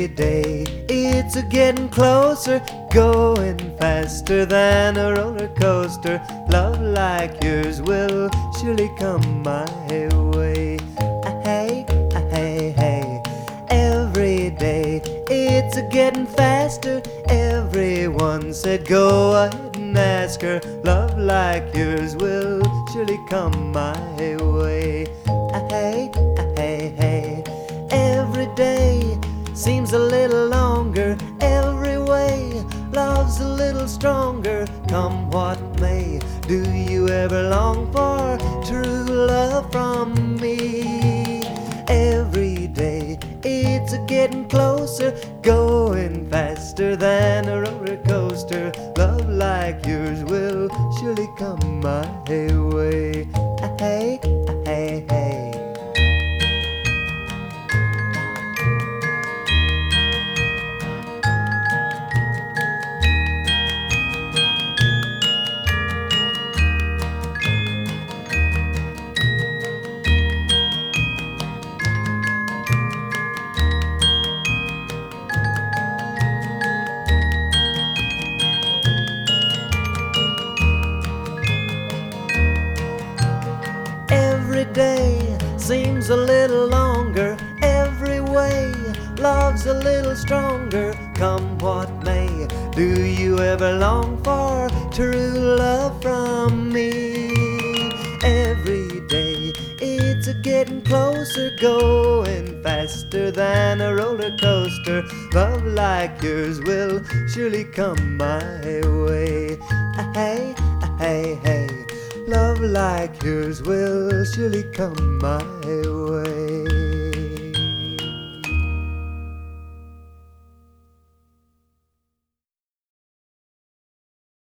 Every day it's a getting closer, going faster than a roller coaster. Love like yours will surely come my way. Hey, hey, hey. Every day it's a getting faster. Everyone said go ahead and ask her. Love like yours will surely come my way. Hey, hey, hey. Every day seems a little longer. Every way love's a little stronger. Come what may, do you ever long for true love from me? Every day it's a getting closer, going faster than a roller coaster. Love like yours will surely come my way. Hey, hey, hey. Every day seems a little longer. Every way love's a little stronger. Come what may, do you ever long for true love from me? Every day it's a getting closer, going faster than a roller coaster. Love like yours will surely come my way. Hey, hey, hey. Love like yours will surely come my way.